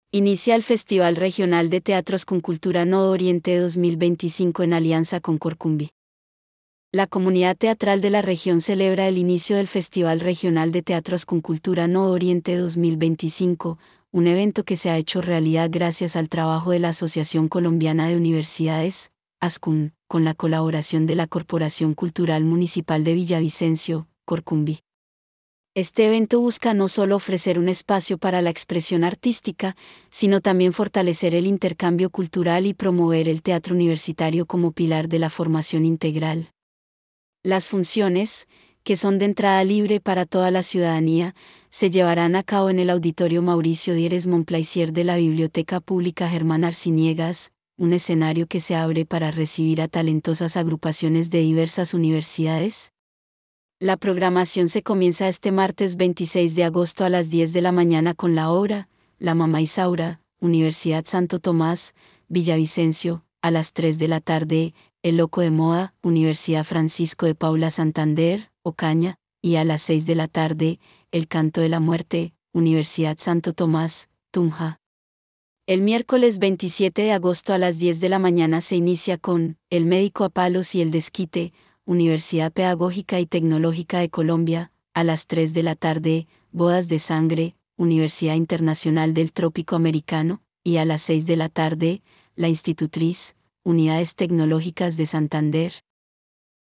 Inicia el Festival Regional de Teatros con Cultura Nodo Oriente 2025 en alianza con Corcumbi. La comunidad teatral de la región celebra el inicio del Festival Regional de Teatros con Cultura Nodo Oriente 2025, un evento que se ha hecho realidad gracias al trabajo de la Asociación Colombiana de Universidades, ASCUN, con la colaboración de la Corporación Cultural Municipal de Villavicencio, Corcumbi. Este evento busca no solo ofrecer un espacio para la expresión artística, sino también fortalecer el intercambio cultural y promover el teatro universitario como pilar de la formación integral. Las funciones, que son de entrada libre para toda la ciudadanía, se llevarán a cabo en el Auditorio Mauricio Dieres Monplaisir de la Biblioteca Pública Germán Arciniegas, un escenario que se abre para recibir a talentosas agrupaciones de diversas universidades. La programación se comienza este martes 26 de agosto a las 10 de la mañana con la obra La Mamá Isaura, Universidad Santo Tomás, Villavicencio, a las 3 de la tarde, El Loco de Moda, Universidad Francisco de Paula Santander, Ocaña, y a las 6 de la tarde, El Canto de la Muerte, Universidad Santo Tomás, Tunja. El miércoles 27 de agosto a las 10 de la mañana se inicia con El Médico a Palos y el Desquite, Universidad Pedagógica y Tecnológica de Colombia, a las 3 de la tarde, Bodas de Sangre, Universidad Internacional del Trópico Americano, y a las 6 de la tarde, La Institutriz, Unidades Tecnológicas de Santander,